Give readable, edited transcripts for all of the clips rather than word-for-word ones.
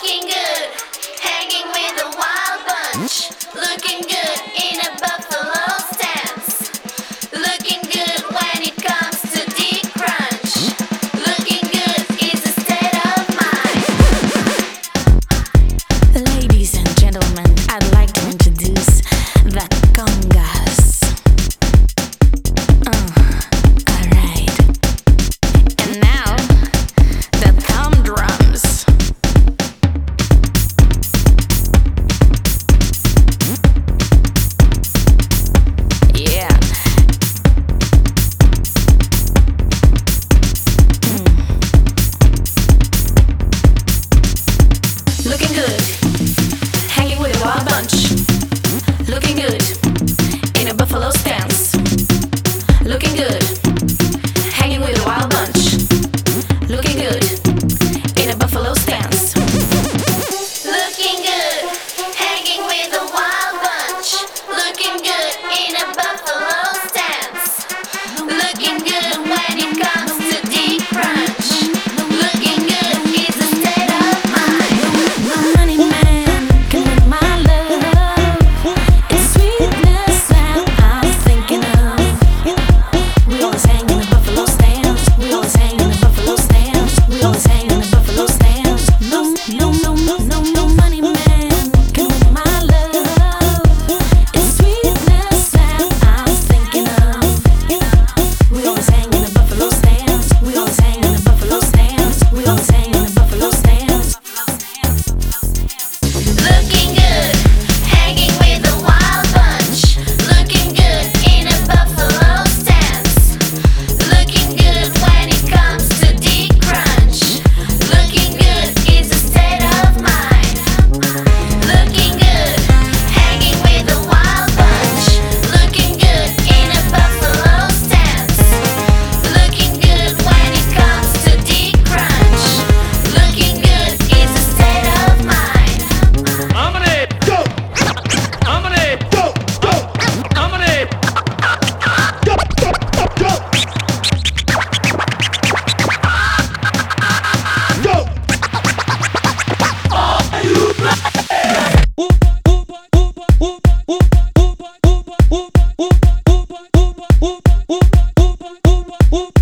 Looking good, hanging with a wild bunch. Looking good in a buffalo stance. Looking good when it comes to deep crunch. Looking good is a state of mind. Ladies and gentlemen, I'd like to introduce the congas. Alright. And now, the thumb drums. Yeah. Looking good, hanging with a wild bunch. Looking good in a buffalo stance. Looking good, hanging with a wild bunch. Looking good in a buffalo stance. Looking good, hanging with a wild bunch. Looking good in a buffalo stance. Looking good when it comes to deep crunch. Looking good is a state of mind. My money man can make my love. It's sweetness that I'm thinking of. We always hang in the buffalo stands. We always hang in the buffalo stands. We always hang in the buffalo stands. No money man can make my love. It's sweetness that I'm thinking of. We always hang in the buffalo stands. We always hang in the buffalo stands. We always hang in the buffalo stands. Looking good, hanging with a wild bunch. Looking good in a buffalo stance. Looking good when it comes to deep crunch. Looking good is a state of mind. Looking good, hanging with a wild bunch. Looking good in a buffalo stance. Looking good when it comes to deep crunch. Looking good is a state of mind. I'm gonna go. I'm gonna go. I'm gonna go.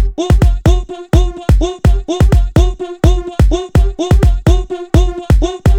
Go.